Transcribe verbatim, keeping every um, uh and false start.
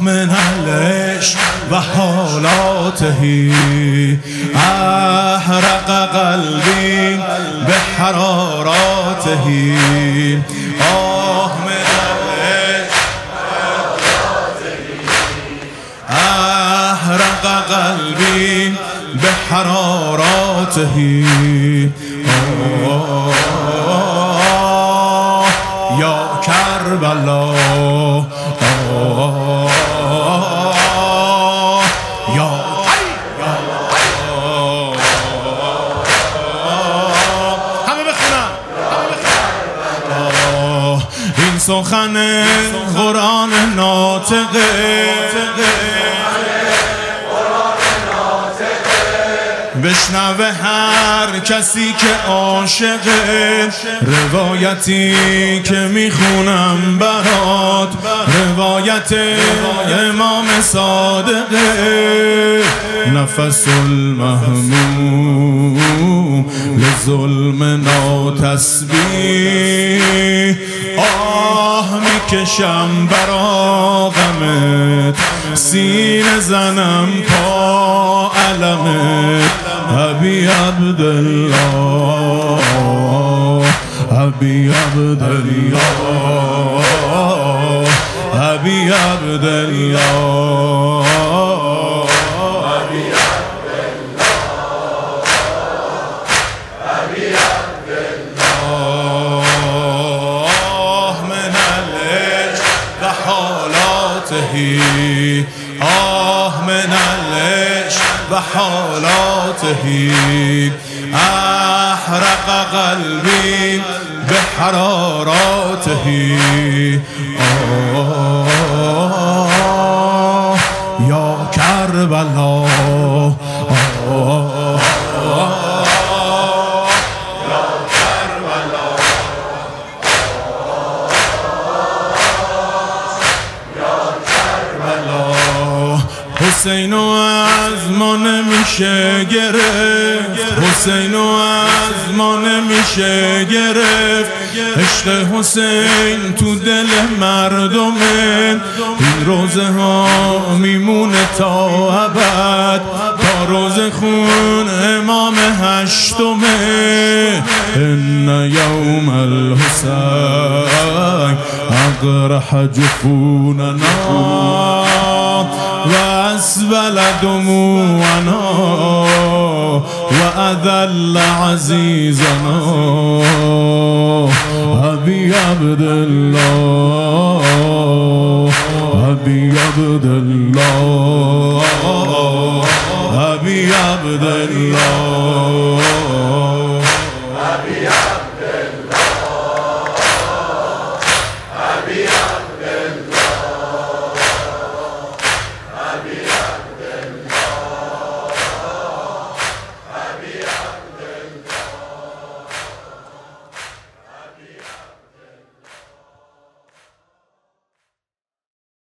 من العشق و حالاته احرق قلبی به حراراته آه من العشق احرق قلبی به حراراته یا کربلا یا همه بخونم این سخن قرآن ناطقه بشنوه هر کسی که عاشقه روایتی که میخونم برات روایت امام صادقه نفس المهموم لظلم ناتسبیح آه میکشم برا غمت سینه زنم پا علمت ابی عبدالله ابی عبدالله ابی عبدالله ابی عبدالله من العشق و حالاته آه من العشق و حالاته احرق قلبی به حراراته آه یا کربلا آه یا کربلا یا کربلا حسینو از ما نمیشه گرفت حسینو از ما نمیشه گرفت عشق حسین تو دل مردمه این روزه ها میمونه تا ابد تا روز خون امام هشتمه ان یوم الحسین اقرح جفوننا و اسبل دموعنا و اذل عزیزنا ابی عبدالله ابی عبدالله